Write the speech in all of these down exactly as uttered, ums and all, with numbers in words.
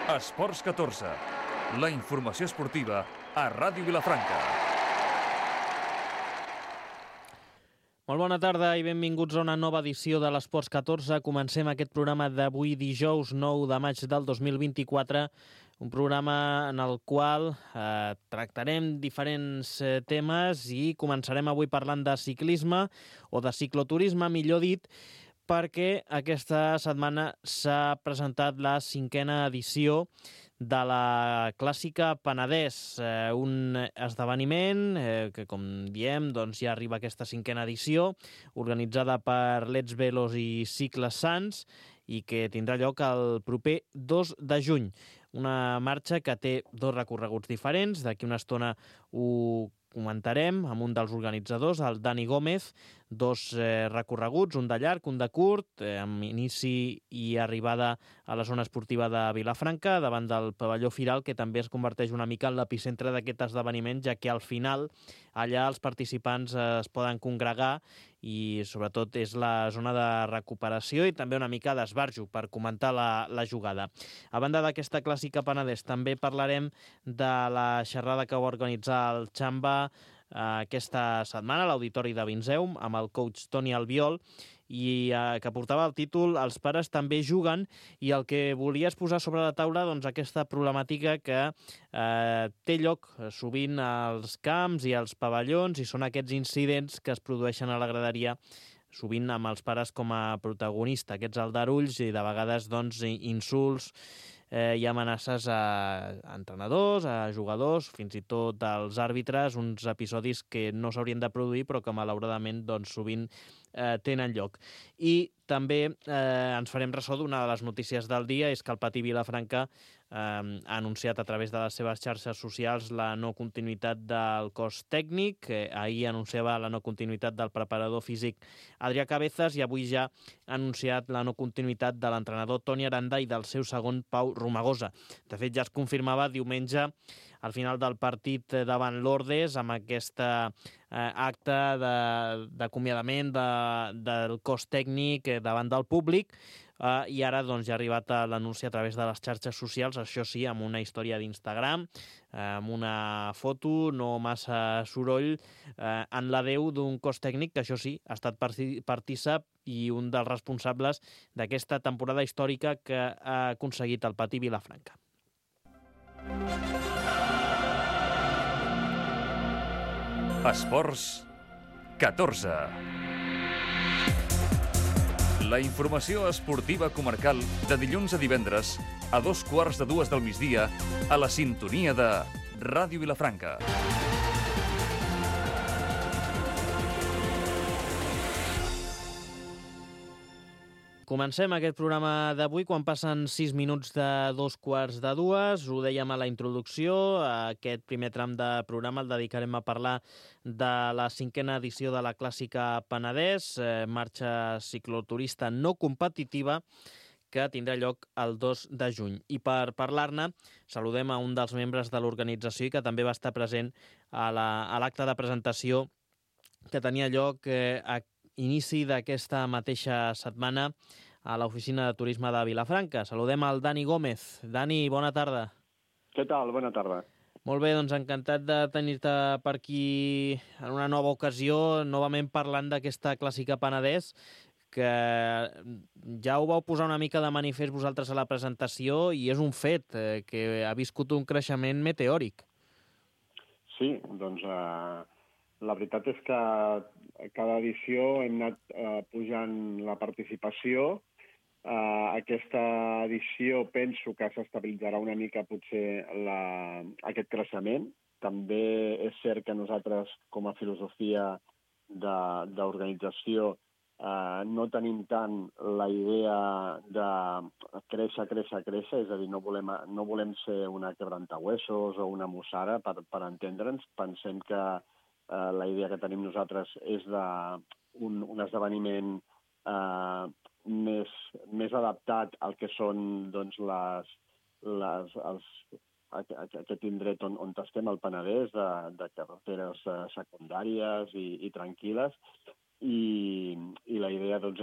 Esports catorze, la informació esportiva a Ràdio Vilafranca. Molt bona tarda i benvinguts a una nova edició de l'Esports catorze. Comencem aquest programa d'avui dijous nou de maig del dos mil vint-i-quatre, un programa en el qual eh, tractarem diferents eh, temes i començarem avui parlant de ciclisme o de cicloturisme, millor dit, perquè aquesta setmana s'ha presentat la cinquena edició de la Clàssica Penedès, eh, un esdeveniment eh, que, com diem, doncs ja arriba aquesta cinquena edició, organitzada per Let's Velos i Cicles Sants, i que tindrà lloc el proper dos de juny. Una marxa que té dos recorreguts diferents. D'aquí una estona ho comentarem amb un dels organitzadors, el Dani Gómez, dos eh, recorreguts, un de llarg, un de curt, eh, amb inici i arribada a la zona esportiva de Vilafranca, davant del pavelló Firal, que també es converteix una mica en l'epicentre d'aquest esdeveniment, ja que al final allà els participants eh, es poden congregar i sobretot és la zona de recuperació i també una mica d'esbarjo per comentar la, la jugada. A banda d'aquesta Clàssica Penedès, també parlarem de la xerrada que va organitzar el Xamba aquesta setmana a l'Auditori de Vinseum amb el coach Toni Albiol i eh, que portava el títol Els pares també juguen, i el que volia és posar sobre la taula doncs, aquesta problemàtica que eh, té lloc sovint als camps i als pavellons, i són aquests incidents que es produeixen a la graderia sovint amb els pares com a protagonista, aquests aldarulls i de vegades doncs, insults eh, i amenaces a entrenadors, a jugadors, fins i tot als àrbitres, uns episodis que no s'haurien de produir però que malauradament doncs, sovint eh, tenen lloc. I també eh, ens farem ressò d'una de les notícies del dia, és que el Patí Vilafranca eh, ha anunciat a través de les seves xarxes socials la no continuïtat del cos tècnic. Eh, ahir anunciava la no continuïtat del preparador físic Adrià Cabezas i avui ja ha anunciat la no continuïtat de l'entrenador Toni Aranda i del seu segon Pau Romagosa. De fet, ja es confirmava diumenge al final del partit davant l'Ordes amb aquesta eh, acte d'acomiadament de, del cos tècnic eh, davant del públic, eh, i ara doncs, ja ha arribat l'anunci a través de les xarxes socials, això sí, amb una història d'Instagram, eh, amb una foto, no massa soroll, eh, en l'adeu d'un cos tècnic que, això sí, ha estat partícip i un dels responsables d'aquesta temporada històrica que ha aconseguit el Patí Vilafranca. Esports catorze. La informació esportiva comarcal de dilluns a divendres a dos quarts de dues del migdia a la sintonia de Ràdio Vilafranca. Comencem aquest programa d'avui quan passen sis minuts de dos quarts de dues. Ho dèiem a la introducció, aquest primer tram de programa el dedicarem a parlar de la cinquena edició de la Clàssica Penedès, eh, marxa cicloturista no competitiva que tindrà lloc el dos de juny. I per parlar-ne, saludem a un dels membres de l'organització i que també va estar present a l'acte de presentació que tenia lloc eh, a inici d'aquesta mateixa setmana a l'oficina de turisme de Vilafranca. Saludem al Dani Gómez. Dani, bona tarda. Què tal? Bona tarda. Molt bé, doncs encantat de tenir-te per aquí en una nova ocasió, novament parlant d'aquesta Clàssica Penedès, que ja ho vau posar una mica de manifest vosaltres a la presentació i és un fet eh, que ha viscut un creixement meteòric. Sí, doncs eh, la veritat és que cada edició hem anat eh, pujant la participació. Uh, aquesta edició penso que s'estabilitzarà una mica potser la, aquest creixement. També és cert que nosaltres, com a filosofia d'organització, uh, no tenim tant la idea de créixer, créixer, créixer, és a dir, no volem, no volem ser una quebrantahuesos o una mussara, per, per entendre'ns. Pensem que uh, la idea que tenim nosaltres és de un, un esdeveniment uh, Més, més adaptat al que són doncs, les, les, els, aquest indret on, on estem, al Penedès, de, de carreteres secundàries i, i tranquil·les. I, i la idea doncs, és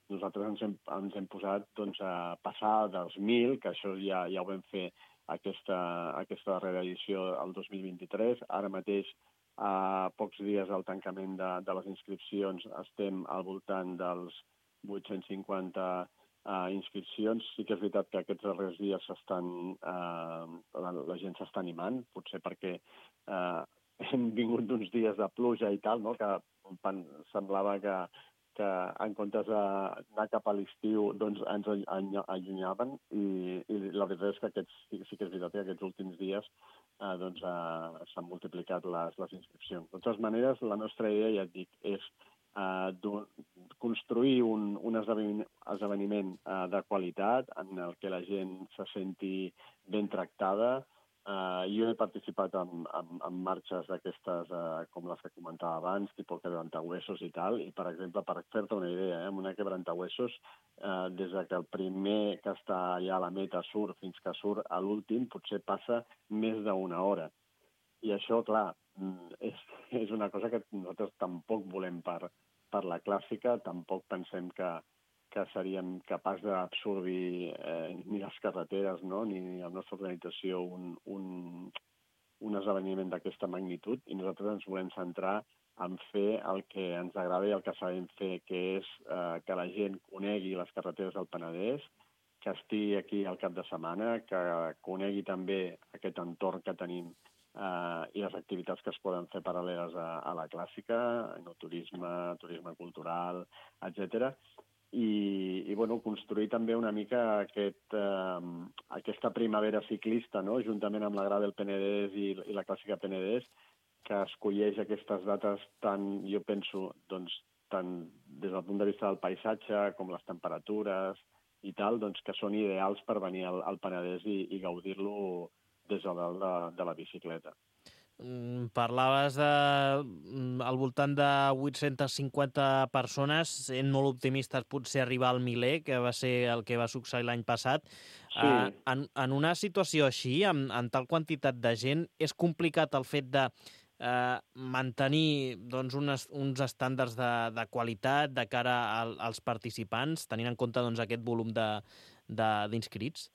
nosaltres ens hem, ens hem posat doncs, a passar dels mil, que això ja, ja ho vam fer aquesta, aquesta darrera edició el dos mil vint-i-tres. Ara mateix, a pocs dies del tancament de, de les inscripcions, estem al voltant dels vuit-cents cinquanta uh, inscripcions. Sí que és veritat que aquests darrers dies s'estan, uh, la, la gent s'està animant, potser perquè uh, hem vingut d'uns dies de pluja i tal, no? Que semblava que, que en comptes d'anar cap a l'estiu doncs ens allunyaven i, i la veritat és que aquests, sí que és veritat que aquests últims dies eh, doncs, eh, s'han multiplicat les, les inscripcions. De totes maneres, la nostra idea, ja et dic, és eh, construir un, un esdeveniment, esdeveniment eh, de qualitat en el que la gent se senti ben tractada. Uh, jo he participat en, en, en marxes d'aquestes, uh, com les que comentava abans, tipus quebrantahuesos i tal, i, per exemple, per fer-te una idea, eh, amb una quebrantahuesos, uh, des que el primer que està allà a la meta surt fins que surt a l'últim, potser passa més d'una hora. I això, clar, és, és una cosa que nosaltres tampoc volem per, per la clàssica, tampoc pensem que que seríem capaços d'absorbir eh, ni les carreteres, no? Ni la nostra organització un, un, un esdeveniment d'aquesta magnitud, i nosaltres ens volem centrar en fer el que ens agrada i el que sabem fer, que és eh, que la gent conegui les carreteres del Penedès, que estigui aquí al cap de setmana, que conegui també aquest entorn que tenim eh, i les activitats que es poden fer paral·leles a, a la clàssica, no, turisme, turisme cultural, etcètera. I, i bueno, construir també una mica aquest, eh, aquesta primavera ciclista, no? Juntament amb la Gra del Penedès i, i la Clàssica Penedès, que escolleix aquestes dates tant, jo penso, doncs, tant des del punt de vista del paisatge com les temperatures i tal, doncs, que són ideals per venir al, al Penedès i, i gaudir-lo des de dalt de, de la bicicleta. Parlaves de al voltant de vuit-centes cinquanta persones, sent molt optimistes potser arribar al miler, que va ser el que va succeir l'any passat. Sí. Uh, en, en una situació així, amb, amb tal quantitat de gent, és complicat el fet de uh, mantenir doncs, unes, uns estàndards de, de qualitat de cara al, als participants, tenint en compte doncs, aquest volum d'inscrits?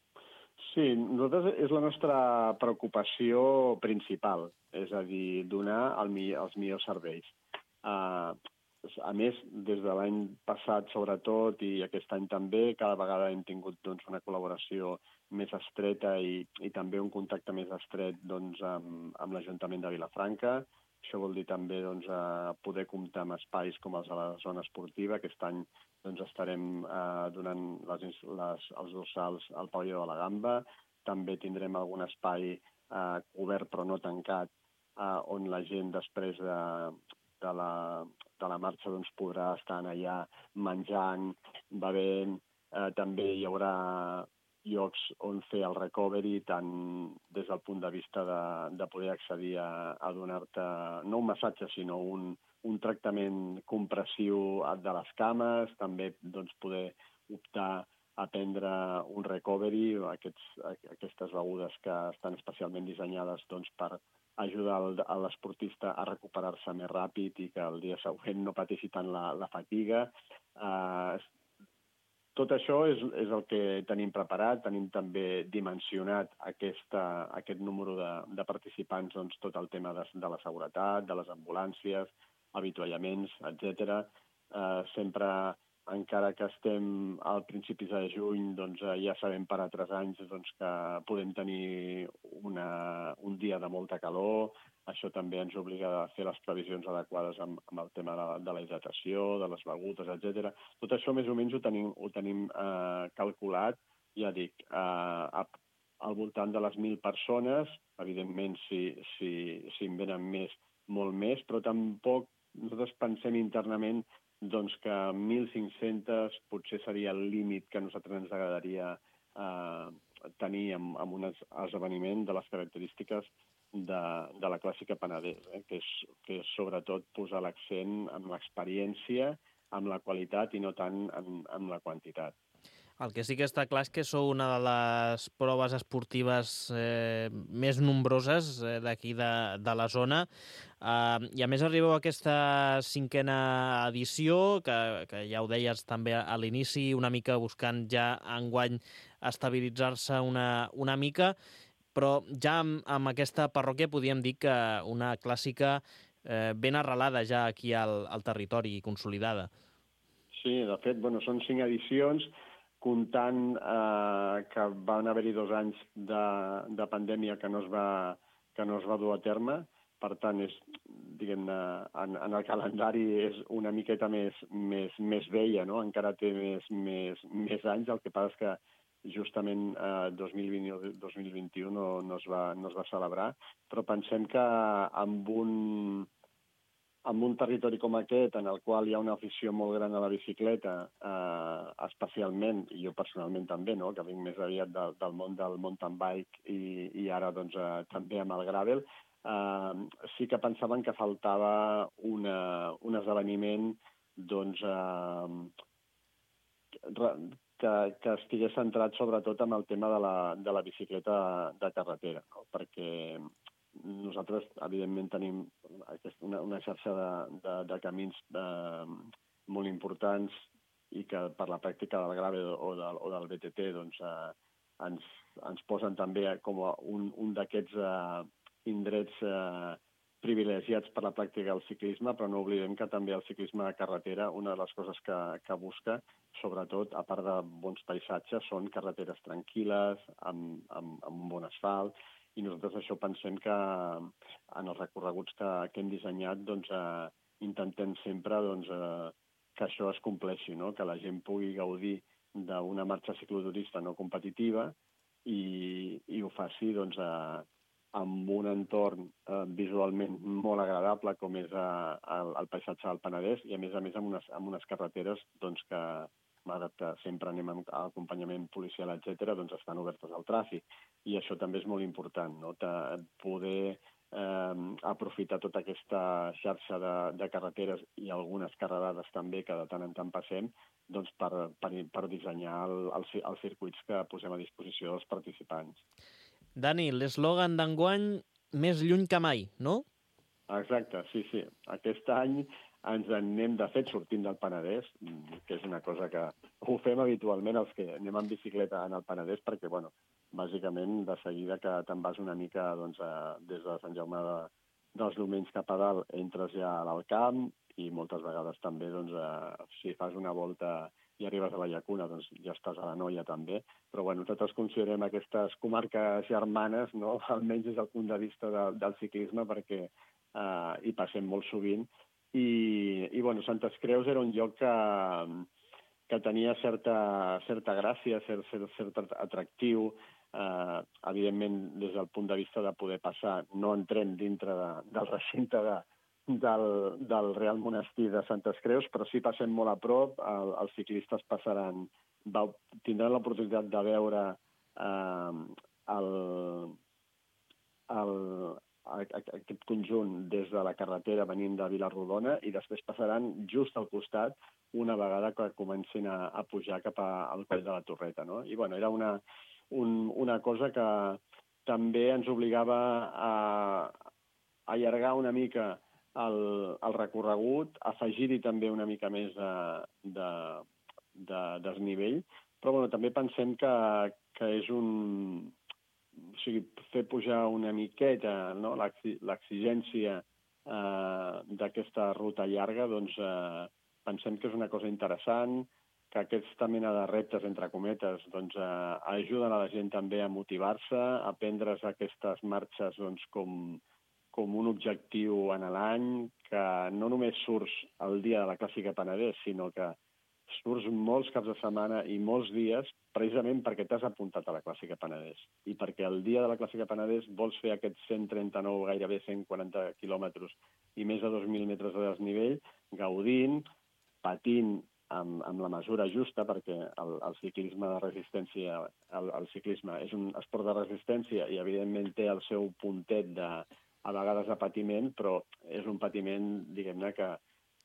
Sí, nosaltres és la nostra preocupació principal, és a dir, donar el, els millors serveis. Uh, a més, des de l'any passat, sobretot, i aquest any també, cada vegada hem tingut doncs, una col·laboració més estreta i, i també un contacte més estret doncs, amb, amb l'Ajuntament de Vilafranca. Això vol dir també doncs, eh, poder comptar amb espais com els de la zona esportiva. Aquest any doncs, estarem eh, donant les, les, els dorsals al pavelló de la Gamba. També tindrem algun espai eh, obert però no tancat, eh, on la gent després de, de, la, de la marxa doncs, podrà estar allà menjant, bevent. Eh, també hi haurà llocs on fer el recovery, tant des del punt de vista de, de poder accedir a, a donar-te, no un massatge, sinó un, un tractament compressiu de les cames, també doncs, poder optar a prendre un recovery, aquests, aquestes begudes que estan especialment dissenyades doncs, per ajudar l'esportista a recuperar-se més ràpid i que el dia següent no pateixi tant la, la fatiga. Eh, Tot això és, és el que tenim preparat. Tenim també dimensionat aquesta, aquest número de, de participants, doncs, tot el tema de, de la seguretat, de les ambulàncies, avituallaments, etcètera. Eh, sempre, encara que estem al principis de juny, doncs, ja sabem per altres anys doncs, que podem tenir una, un dia de molta calor. Això també ens obliga a fer les previsions adequades amb, amb el tema de, de la hidratació, de les begudes, etcètera. Tot això més o menys ho tenim, ho tenim eh, calculat, ja dic, eh, al voltant de les mil persones. Evidentment, si, si, si en venen més, molt més, però tampoc nosaltres pensem internament doncs, que mil cinc-centes potser seria el límit que a nosaltres ens agradaria eh, tenir amb, amb un esdeveniment de les característiques de, de la Clàssica Penedès, eh? que, és, que és sobretot posar l'accent en l'experiència, amb la qualitat i no tant en, en la quantitat. El que sí que està clar és que sou una de les proves esportives eh, més nombroses eh, d'aquí de, de la zona. Uh, I a més arribeu a aquesta cinquena edició, que, que ja ho deies també a l'inici, una mica buscant ja enguany estabilitzar-se una, una mica, però ja amb, amb aquesta parròquia podíem dir que una clàssica eh, ben arrelada ja aquí al, al territori i consolidada. Sí, de fet, bueno, són cinc edicions, comptant eh, que van haver-hi dos anys de, de pandèmia que no es va, que no es va dur a terme. Per tant, és, diguem-ne, en, en el calendari és una miqueta més, més, més vella, no? Encara té més, més, més anys. El que passa és que justament eh, dos mil vint i dos mil vint-i-u no, no, es va, no es va celebrar, però pensem que amb un... en un territori com aquest, en el qual hi ha una afició molt gran a la bicicleta, eh, especialment, i jo personalment també, no?, que vinc més aviat del, del món del mountain bike i, i ara doncs, eh, també amb el gravel, eh, sí que pensaven que faltava una, un esdeveniment doncs, eh, que, que estigués centrat sobretot en el tema de la, de la bicicleta de carretera, no? Perquè nosaltres, evidentment, tenim una, una xarxa de, de, de camins eh, molt importants i que per la pràctica del gravel o del, o del B T T doncs, eh, ens, ens posen també com a un, un d'aquests eh, indrets eh, privilegiats per la pràctica del ciclisme, però no oblidem que també el ciclisme de carretera, una de les coses que, que busca, sobretot, a part de bons paisatges, són carreteres tranquil·les, amb, amb, amb un bon asfalt, i nosaltres això pensem que en els recorreguts que, que hem dissenyat doncs, eh, intentem sempre doncs, eh, que això es compleixi, no? Que la gent pugui gaudir d'una marxa cicloturista no competitiva i, i ho faci doncs, eh, amb un entorn eh, visualment molt agradable com és eh, el, el paisatge del Penedès i a més a més amb unes, amb unes carreteres doncs, que malgrat que sempre anem amb acompanyament policial, etcètera, doncs estan obertes al tràfic. I això també és molt important, no? De poder eh, aprofitar tota aquesta xarxa de, de carreteres i algunes carrerades també, que de tant en tant passem, doncs per, per, per dissenyar el, el, els circuits que posem a disposició dels participants. Dani, l'eslògan d'enguany, més lluny que mai, no? Exacte, sí, sí. Aquest any ens en anem, de fet, sortint del Penedès, que és una cosa que ho fem habitualment els que anem en bicicleta en el Penedès, perquè, bueno, bàsicament, de seguida que te'n vas una mica doncs, a, des de Sant Jaume de, dels Domenys cap a dalt, entres ja a l'Alt Camp i moltes vegades també, doncs, a, si fas una volta i arribes a la Llacuna, doncs ja estàs a la Noia també. Però, bueno, nosaltres considerem aquestes comarques germanes, no?, almenys des del punt de vista de, del ciclisme, perquè eh, hi passem molt sovint. I, i bueno, Santes Creus era un lloc que, que tenia certa, certa gràcia, cert, cert, cert atractiu. Eh, evidentment, des del punt de vista de poder passar, no entrem dintre de, del recinte de, del, del Real Monestir de Santes Creus, però sí passem molt a prop. El, els ciclistes passaran, va, tindran l'oportunitat de veure eh, el, el, aquest conjunt des de la carretera venint de Vilarrodona i després passaran just al costat una vegada que comencin a, a pujar cap a, al coll de la Torreta, no? I bueno, era una, un, una cosa que també ens obligava a, a allargar una mica el, el recorregut, afegir-hi també una mica més de, de, de desnivell, però bueno, també pensem que, que és un... O sigui, fer pujar una miqueta, no?, l'exigència eh, d'aquesta ruta llarga, doncs eh, pensem que és una cosa interessant, que aquesta mena de reptes, entre cometes, doncs, eh, ajuden a la gent també a motivar-se, a prendre's aquestes marxes doncs, com, com un objectiu en l'any, que no només surts el dia de la Clàssica Penedès, sinó que surts molts caps de setmana i molts dies precisament perquè t'has apuntat a la Clàssica Penedès i perquè el dia de la Clàssica Penedès vols fer aquests cent trenta-nou, gairebé cent quaranta quilòmetres i més de dos mil metres de desnivell, gaudint, patint amb, amb la mesura justa, perquè el, el ciclisme de resistència, el, el ciclisme és un esport de resistència i evidentment té el seu puntet de, a vegades de patiment, però és un patiment, diguem-ne, que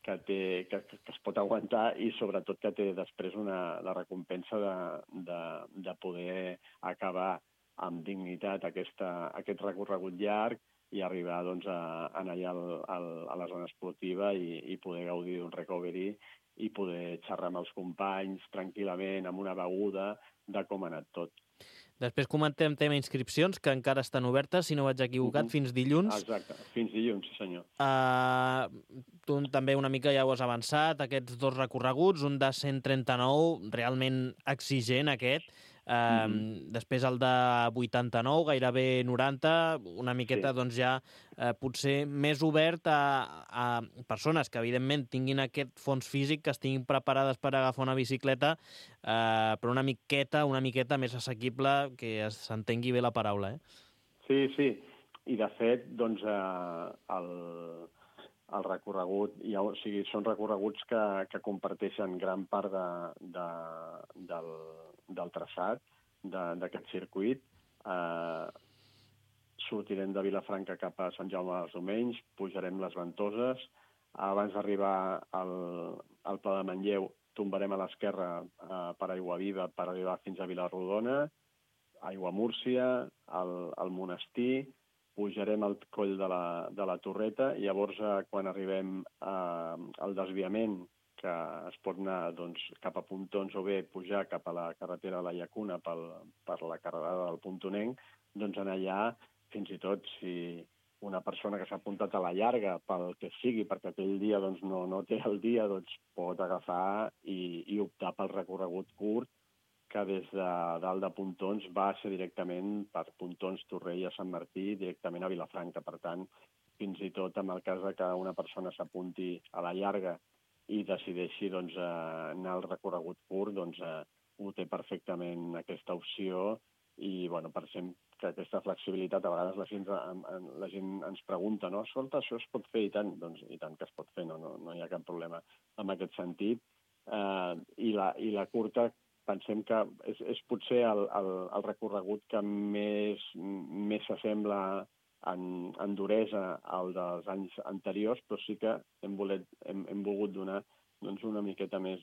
que, té, que, que es pot aguantar i sobretot que té després una, la recompensa de, de, de poder acabar amb dignitat aquesta, aquest recorregut llarg i arribar doncs, a, a anar allà al, al, a la zona esportiva i, i poder gaudir d'un recovery i poder xerrar amb els companys tranquil·lament, amb una beguda, de com ha anat tot. Després comentem tema inscripcions, que encara estan obertes, si no vaig equivocat, uh -huh. fins dilluns. Exacte, fins dilluns, sí senyor. Uh, tu també una mica ja ho has avançat, aquests dos recorreguts, un de cent trenta-nou, realment exigent aquest, uh, uh -huh. després el de vuitanta-nou, gairebé noranta, una miqueta sí. doncs ja uh, potser més obert a, a persones que evidentment tinguin aquest fons físic, que estiguin preparades per agafar una bicicleta, uh, però una miqueta, una miqueta més assequible, que s'entengui bé la paraula, eh? Sí, sí. I, de fet, doncs, eh, el, el recorregut, ja, o sigui, són recorreguts que, que comparteixen gran part de, de, del, del traçat d'aquest circuit. Eh, sortirem de Vilafranca cap a Sant Jaume dels Domenys, pujarem les Ventoses, abans d'arribar al, al Pla de Manlleu tombarem a l'esquerra eh, per Aiguaviva per arribar fins a Vilarrodona, Aiguamúrcia, al, al monestir, pujarem al coll de la, de la Torreta i llavors eh, quan arribem eh, al desviament que es pot anar doncs, cap a Pontons o bé pujar cap a la carretera de la Llacuna pel, per la carregada del Pontonenc, doncs anar allà, fins i tot si una persona que s'ha apuntat a la llarga pel que sigui, perquè aquell dia doncs, no, no té el dia, doncs pot agafar i, i optar pel recorregut curt que des de dalt de Pontons baixa directament per Pontons, Torrella, Sant Martí, directament a Vilafranca. Per tant, fins i tot en el cas que una persona s'apunti a la llarga i decideixi doncs, anar al recorregut curt, doncs eh, ho té perfectament aquesta opció i bueno, pensem que aquesta flexibilitat, a vegades la gent, la gent ens pregunta, no? Escolta, això es pot fer i tant? Doncs i tant que es pot fer, no, no, no hi ha cap problema en aquest sentit. Eh, i, la, I la curta pensem que és, és potser el, el, el recorregut que més, més s'assembla en, en duresa al dels anys anteriors, però sí que hem, volet, hem, hem volgut donar doncs, una miqueta més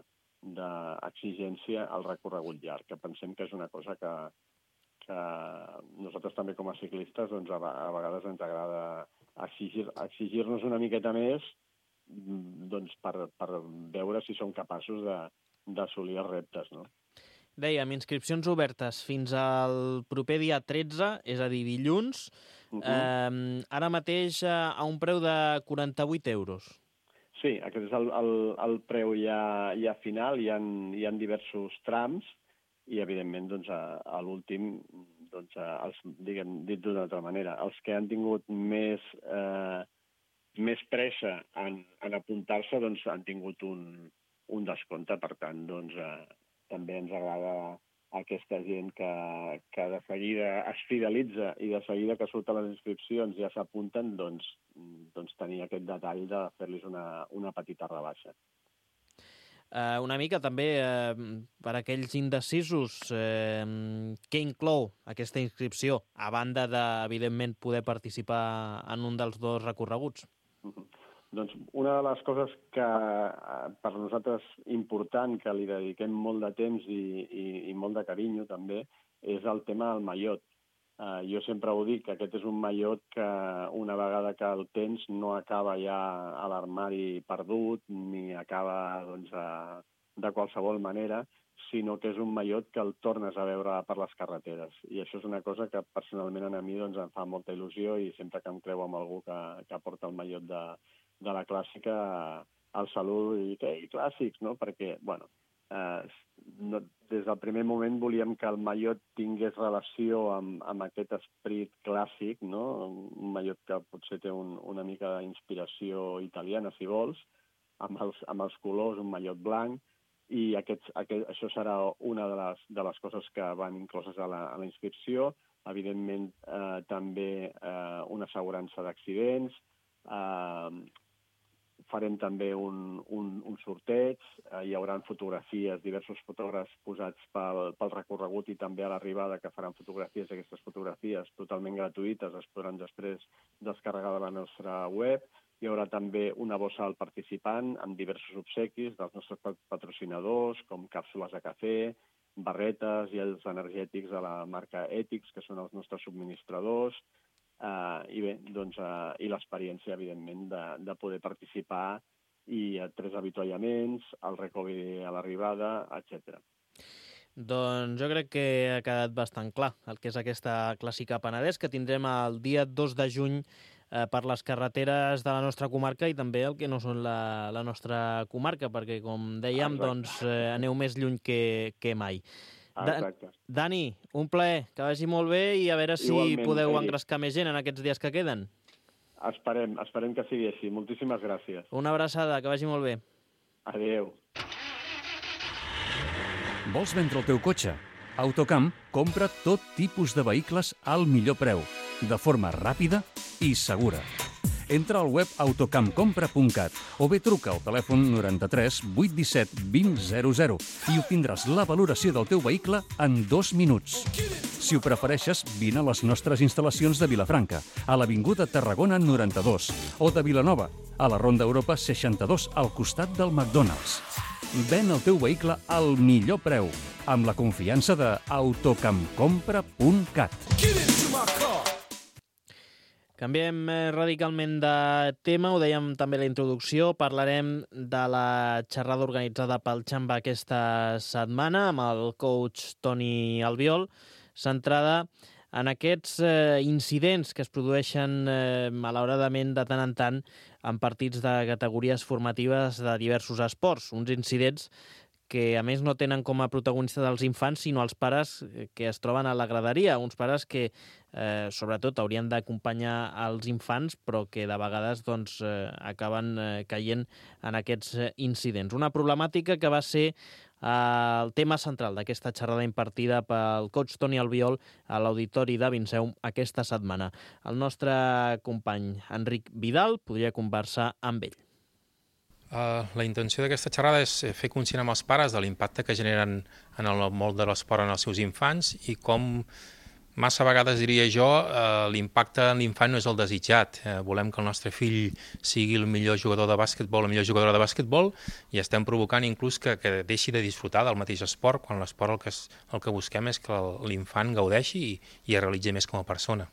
d'exigència al recorregut llarg, que pensem que és una cosa que, que nosaltres també com a ciclistes doncs, a, a vegades ens agrada exigir, exigir-nos una miqueta més doncs, per, per veure si som capaços de d'assolir els reptes, no? Dèiem, inscripcions obertes fins al proper dia tretze, és a dir, dilluns, uh -huh. eh, ara mateix a un preu de quaranta-vuit euros. Sí, aquest és el, el, el preu ja, ja final, hi ha, hi ha diversos trams i, evidentment, doncs, a, a l'últim, doncs, a, els, diguem, dit d'una altra manera, els que han tingut més, eh, més pressa en, en apuntar-se doncs, han tingut un un descompte, per tant, doncs, eh, també ens agrada aquesta gent que, que de seguida es fidelitza i de seguida que surten les inscripcions ja s'apunten, doncs, doncs tenir aquest detall de fer-los una, una petita rebaixa. Uh, una mica també uh, per aquells indecisos, uh, què inclou aquesta inscripció, a banda de, evidentment, poder participar en un dels dos recorreguts? Uh-huh. Doncs una de les coses que per nosaltres important, que li dediquem molt de temps i, i, i molt de carinyo també, és el tema del mallot. Uh, jo sempre ho dic, que aquest és un mallot que una vegada que el tens no acaba ja a l'armari perdut ni acaba doncs, a, de qualsevol manera, sinó que és un mallot que el tornes a veure per les carreteres. I això és una cosa que personalment a mi doncs, em fa molta il·lusió i sempre que em creu amb algú que, que porta el mallot de de la clàssica al salut i què, i clàssics, no? Perquè, bueno, eh, no, des del primer moment volíem que el mallot tingués relació amb, amb aquest esperit clàssic, no? Un mallot que potser té un, una mica d'inspiració italiana, si vols, amb els, amb els colors, un mallot blanc, i aquests, aquest, això serà una de les, de les coses que van incloses a la, a la inscripció. Evidentment, eh, també eh, una assegurança d'accidents, eh, farem també un, un, un sorteig, eh, hi haurà fotografies, diversos fotògrafs posats pel, pel recorregut i també a l'arribada que faran fotografies, aquestes fotografies totalment gratuïtes, es podran després descarregar de la nostra web hi haurà també una bossa al participant amb diversos obsequis dels nostres patrocinadors, com càpsules de cafè, barretes i els energètics de la marca Ètics, que són els nostres subministradors, eh, i bé, doncs, eh, i l'experiència, evidentment, de, de poder participar i tres avituallaments, el recovi a l'arribada, etcètera. Doncs jo crec que ha quedat bastant clar el que és aquesta Clàssica Penedès, que tindrem el dia dos de juny eh, per les carreteres de la nostra comarca i també el que no són la, la nostra comarca, perquè, com dèiem, Exacte. doncs, eh, aneu més lluny que, que mai. Da Exacte. Dani, un plaer, que vagi molt bé i a veure si Igualment, podeu Eric. engrescar més gent en aquests dies que queden. Esperem, esperem que sigui així. Moltíssimes gràcies. Una abraçada, que vagi molt bé. Adéu. Vols vendre el teu cotxe? Autocamp compra tot tipus de vehicles al millor preu, de forma ràpida i segura. Entra al web autocamp compra punt cat o bé truca al telèfon noranta-tres vuit disset vint zero zero i obtindràs la valoració del teu vehicle en dos minuts. Si ho prefereixes, vine a les nostres instal·lacions de Vilafranca, a l'Avinguda Tarragona noranta-dos, o de Vilanova, a la Ronda Europa seixanta-dos, al costat del McDonald's. Ven el teu vehicle al millor preu, amb la confiança de autocamp compra punt cat. Canviem radicalment de tema, ho dèiem també a la introducció, parlarem de la xerrada organitzada pel Xamba aquesta setmana amb el coach Toni Albiol, centrada en aquests eh, incidents que es produeixen eh, malauradament de tant en tant en partits de categories formatives de diversos esports. Uns incidents que a més no tenen com a protagonista dels infants sinó els pares que es troben a la graderia, uns pares que eh, sobretot haurien d'acompanyar els infants però que de vegades doncs, eh, acaben eh, caient en aquests eh, incidents. Una problemàtica que va ser el tema central d'aquesta xerrada impartida pel coach Toni Albiol a l'Auditori de Vinceum aquesta setmana. El nostre company Enric Vidal podria conversar amb ell. Uh, la intenció d'aquesta xerrada és fer conscient amb els pares de l'impacte que generen en el món de l'esport en els seus infants i com massa vegades, diria jo, eh, l'impacte en l'infant no és el desitjat. Eh, volem que el nostre fill sigui el millor jugador de bàsquetbol, la millor jugadora de bàsquetbol, i estem provocant inclús que, que deixi de disfrutar del mateix esport, quan l'esport el que, es, el que busquem és que l'infant gaudeixi i, i es realitzi més com a persona.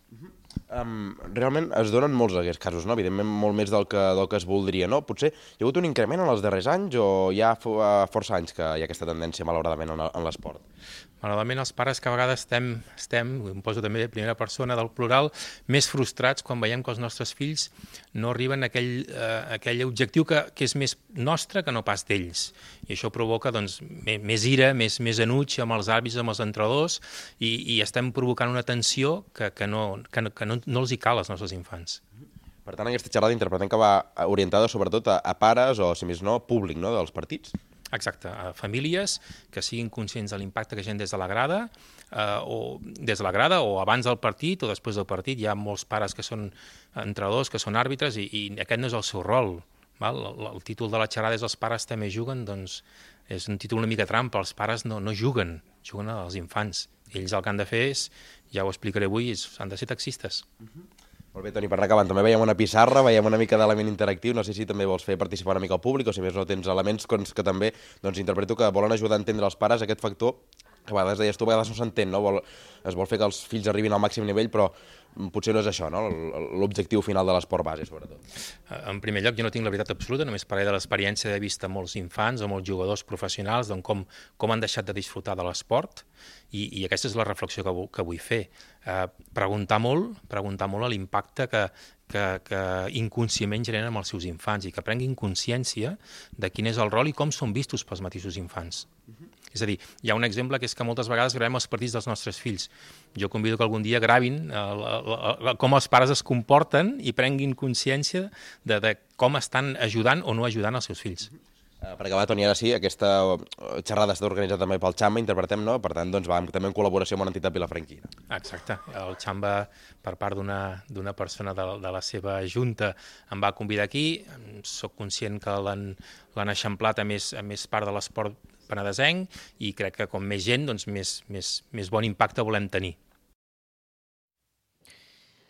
Um, realment es donen molts d'aquests casos, no? Evidentment molt més del que, del que es voldria, no? Potser hi ha hagut un increment en els darrers anys o hi ha força anys que hi ha aquesta tendència malauradament en l'esport? Malauradament els pares que a vegades estem, estem, em poso també de primera persona del plural, més frustrats quan veiem que els nostres fills no arriben a aquell, eh, aquell objectiu que, que és més nostre que no pas d'ells. I això provoca doncs, més ira, més, més enuig amb els àrbits, amb els entrenadors, i, i estem provocant una tensió que, que, no, que, que no, no els hi cal als nostres infants. Per tant, aquesta xerrada interpretem que va orientada sobretot a, a pares o, si més no, públic, no?, dels partits. Exacte, a famílies que siguin conscients de l'impacte que gent des de la grada, eh, o des de la grada o abans del partit o després del partit. Hi ha molts pares que són entrenadors, que són àrbitres, i, i aquest no és el seu rol. Val? El, el títol de la xerrada és "Els pares també juguen", doncs és un títol una mica trampa. Els pares no, no juguen, juguen als infants. Ells el que han de fer és, ja ho explicaré avui, és, han de ser taxistes. Uh-huh. Molt bé, Toni, per anar acabant, també veiem una pissarra, veiem una mica d'element interactiu, no sé si també vols fer participar una mica al públic o si més no tens elements que també doncs, interpreto que volen ajudar a entendre els pares aquest factor que a vegades deies tu, a vegades no s'entén, no? Vol, es vol fer que els fills arribin al màxim nivell, però potser no és això, no? L'objectiu final de l'esport base, sobretot. En primer lloc, jo no tinc la veritat absoluta, només parlaré de l'experiència de vista molts infants o molts jugadors professionals, doncs com, com han deixat de disfrutar de l'esport, i, i aquesta és la reflexió que, que vull fer. Eh, preguntar molt, preguntar molt a l'impacte que, que, que inconscientment generen amb els seus infants i que prenguin consciència de quin és el rol i com són vistos pels mateixos infants. Uh-huh. És a dir, hi ha un exemple que és que moltes vegades gravem els partits dels nostres fills. Jo convido que algun dia gravin eh, la, la, la, com els pares es comporten i prenguin consciència de, de com estan ajudant o no ajudant els seus fills. Uh, per acabar, Toni, ara sí, aquesta xerrada està organitzada també pel Xamba, interpretem, no? Per tant, doncs, va també en col·laboració amb una entitat vilafranquina. Exacte. El Xamba, per part d'una persona de, de la seva junta, em va convidar aquí. Soc conscient que l'han eixamplat a més, a més part de l'esport penedesenc i crec que com més gent, doncs més, més, més bon impacte volem tenir.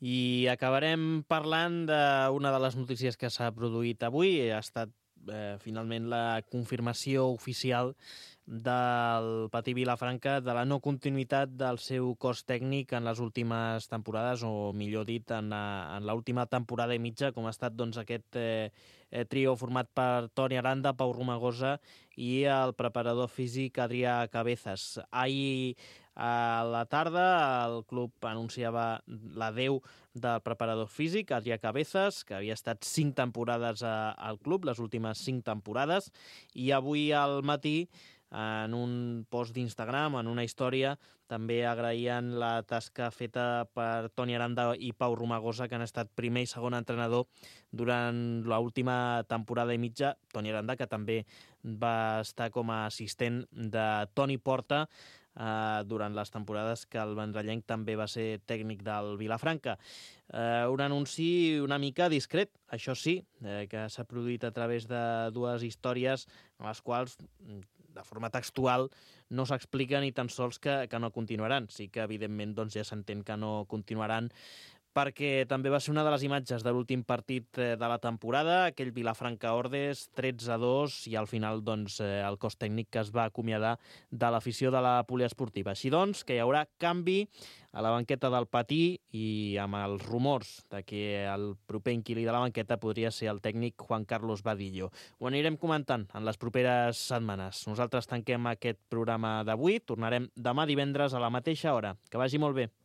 I acabarem parlant d'una de les notícies que s'ha produït avui. Ha estat eh, finalment la confirmació oficial del Patí Vilafranca de la no continuïtat del seu cos tècnic en les últimes temporades, o millor dit, en, la, en l'última temporada i mitja, com ha estat doncs, aquest eh, trio format per Toni Aranda, Pau Romagosa i el preparador físic Adrià Cabezas. Ahir a la tarda el club anunciava l'adeu del preparador físic, Adrià Cabezas, que havia estat cinc temporades a, al club, les últimes cinc temporades, i avui al matí, en un post d'Instagram, en una història, també agraïen la tasca feta per Toni Aranda i Pau Romagosa, que han estat primer i segon entrenador durant l'última temporada i mitja. Toni Aranda, que també va estar com a assistent de Toni Porta eh, durant les temporades que el vendrellenc també va ser tècnic del Vilafranca. Eh, un anunci una mica discret, això sí, eh, que s'ha produït a través de dues històries en les quals, de forma textual, no s'explica ni tan sols que, que no continuaran. Sí que, evidentment, doncs, ja s'entén que no continuaran, perquè també va ser una de les imatges de l'últim partit de la temporada, aquell Vilafranca-Ordes, tretze a dos, i al final doncs, el cos tècnic que es va acomiadar de l'afició de la poliesportiva. Així doncs, que hi haurà canvi a la banqueta del Patí, i amb els rumors de que el proper inquilí de la banqueta podria ser el tècnic Juan Carlos Vadillo. Ho anirem comentant en les properes setmanes. Nosaltres tanquem aquest programa d'avui. Tornarem demà divendres a la mateixa hora. Que vagi molt bé.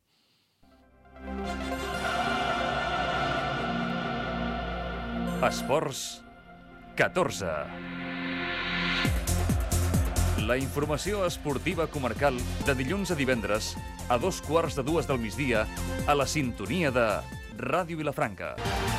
Esports catorze. La informació esportiva comarcal de dilluns a divendres a dos quarts de dues del migdia a la sintonia de Ràdio Vilafranca.